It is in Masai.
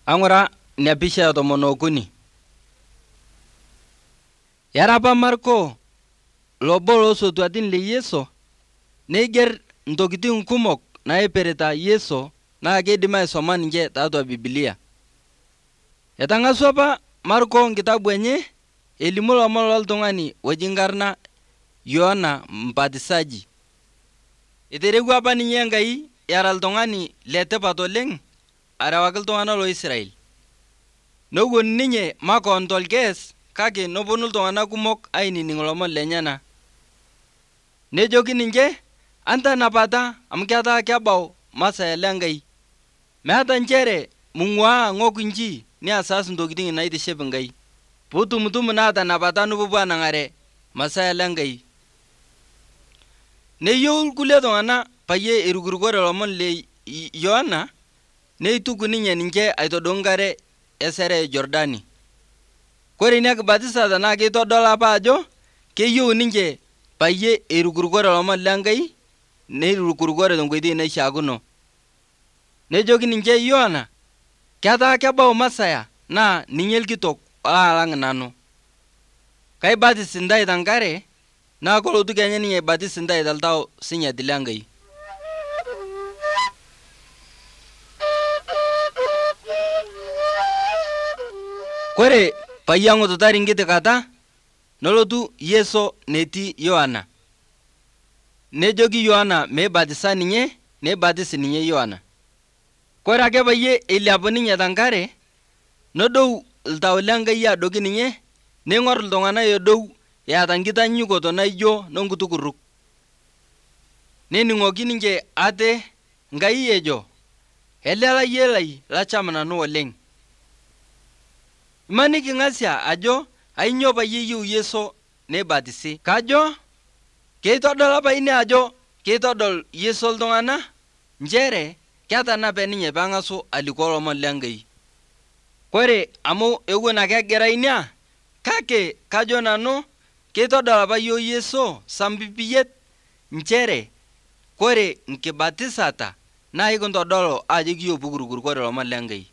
Ang'ura ina pisha ya tomon okuni. Era apa Marko lobo loosotuatin le Yesu neiger ntokitin kumok naipirita Yesu naa keidim aisoma ninche tiatua Biblia. Etang'asua apa Marko nkitabu enye elimu lomon loltung'ani oji nkarna Yohana Mbatisaji. Eterewua apa ninye Enkai era iltung'ani letipat oleng' arewaki iltung'anak lo-Israel. Nowuon ninye makoon tolkees kake noponu iltung'anak kumok ainining' lomon lenyana. Nejoki ninche anta napata amu ketaa kebau masaa lenkai. Meeta nchere mung'uaa ng'ok inji niasas ntokitin naitiship Enkai. Putumutumu naa tanapata nupuopuo anang'are masaa lenkai. Neyieu irkulie tung'anak payie erukurukore lomon le Yohana neituku ninche aitodou nkare esere Jordani. Kore ina kibatisata naa keitodolu apa ajo keyieu ninche payie erukurukore lomon lenkai neirukurukore tenkoitoi naishaakino. Nejoki ninche Yohana ketaa kebau Masaya naa ninye lkitok alang' nanu. Kaibatis ntai tenkare naa kolotu kenya ninye aibatis ntai toltau sinyati lenkai. Kore payie ang'ututari nkiti kata nolotu Yesu netii Yohana. Nejoki Yohana meibatisa ninye neibatis ninye Yohana. Kore ake payie eilepu ninye tenkare nodou ltau lenkai adoki ninye neing'or iltung'anak edou eata nkitanyanyukoto naijo nonkutukuruk. Nening'oki ninche ate Nkai ejo, ele layieni lai lacham nanu oleng'. Imaniki ng'asia ajo ainyoo payie eyieu Yesu neibatisi. Kajo keitodolu apa ine ajo keitodol Yesu iltung'anak nchere ketanape ninye peeng'asu alikoo lomon lenkai. Kore amu ewuon ake egira inia kake kajo nanu keitodol apa yiok Yesu sambibiyet nchere kore nkibatisata naa ikintodolu ajo kiyeu pukurukurukore lomon lenkai.